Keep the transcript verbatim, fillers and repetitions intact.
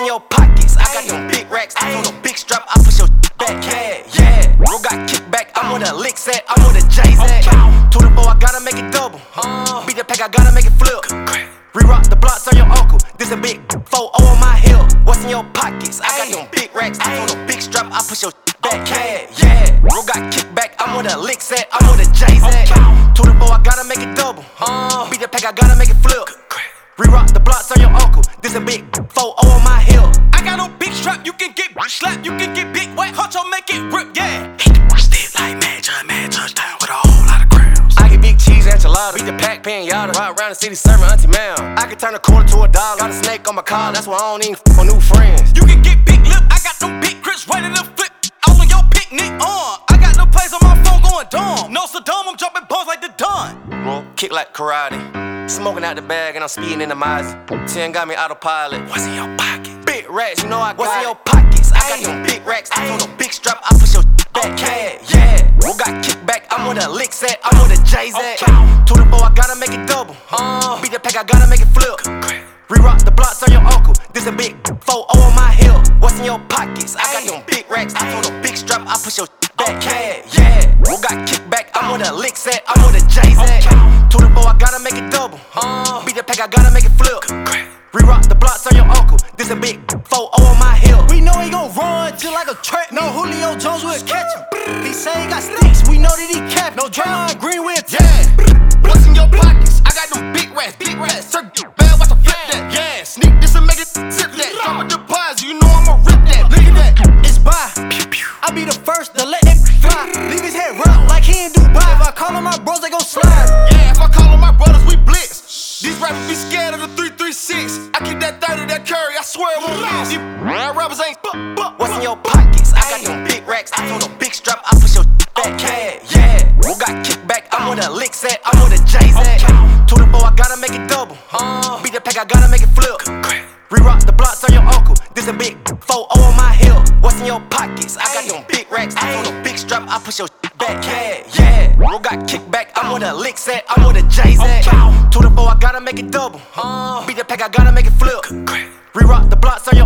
in your pockets? I got them big racks, I on a big strap, I push your back. Yeah, yeah. Bro got kickback, I'm with a lick set, I'm with a Jay-Z. Two to four, I gotta make it double. Beat the pack, I gotta make it flip. Re-rock the blocks on your uncle. This a big four oh on my hip. What's in your pockets? I got them big racks, I on a big strap, I push your back. Yeah, yeah. Bro got kickback, I'm with a lick set, I'm with a Jay-Z. Two to four, I gotta make it double. Beat the pack, I gotta make it flip. Re-rock the blocks on your uncle. This a big four oh on my hip. I got no big strap, you can get slapped, you can get big wet. Huncho make it rip, yeah. Hit the stick like mad judge, mad touchdown with a whole lot of crowns. I get big cheese enchilada, beat the pack, pinata. Ride around the city serving Auntie Ma'am. I can turn a quarter to a dollar. Got a snake on my collar, that's why I don't even f on new friends. You can get big lip, I got them big grips ready to flip. All on your picnic on. I got no plays on my phone going dumb. No Saddam, I'm jumping balls like the Don. Kick like karate. Smoking out the bag and I'm speeding in the Mazda. ten got me autopilot. What's in your pocket? Big racks, you know I got. What's in your pockets? I got them big racks, I on a big strap, I push your back. Yeah, yeah. Bro got kickback, I'm with a lick set, I'm with a Jay-Z. Two to four, I gotta make it double. Beat the pack, I gotta make it flip. Re-rock the blocks on your uncle. This a big four oh on my hip. What's in your pockets? I got them big racks, I on a big strap, I push your back. Yeah, yeah. Bro got kickback, I'm with a lick set, I'm with a Jay-Z. Two to four, I gotta make it double. Beat the pack, I gotta make it flip. Re-rock the blocks on your uncle. This a big four oh on my hip. We know he gon' run just like a track. No Julio Jones will catch him. He say he got sticks, we know that he cap. No Draymond Green with yeah. What's in your pockets? I got them big rats, big rats. Turkey bad, watch I flip that. Yeah, sneak this and make it sip that. Drop a deposit, you know I'ma rip that. Look at that, it's by. I be the first to let that fly. Leave his head round like he in Dubai. If I call on my bros, they gon' slide. yeah. If I call on my brothers, we blitz. These rappers be scared of the three three six. I keep that thirty, that curry, I swear it won't miss. These rappers ain't buck, buck. What's in your pockets? I got them big racks, I on a big strap, I push your back. Yeah, yeah. Bro got kickback, I'm with a lick set, I'm with a Jay-Z. Two to four, I gotta make it double. Beat the pack, I gotta make it flip. Re-rock the blocks on your uncle. This a big four oh on my hip. What's in your pockets? I got them big racks, I on a big strap, I push your back. Yeah, yeah. Bro got kickback, I'm with a lick set, I'm with a Jay-Z. Two to four, I gotta make it double. Beat the pack, I gotta make it flip. Re-rock the blocks on your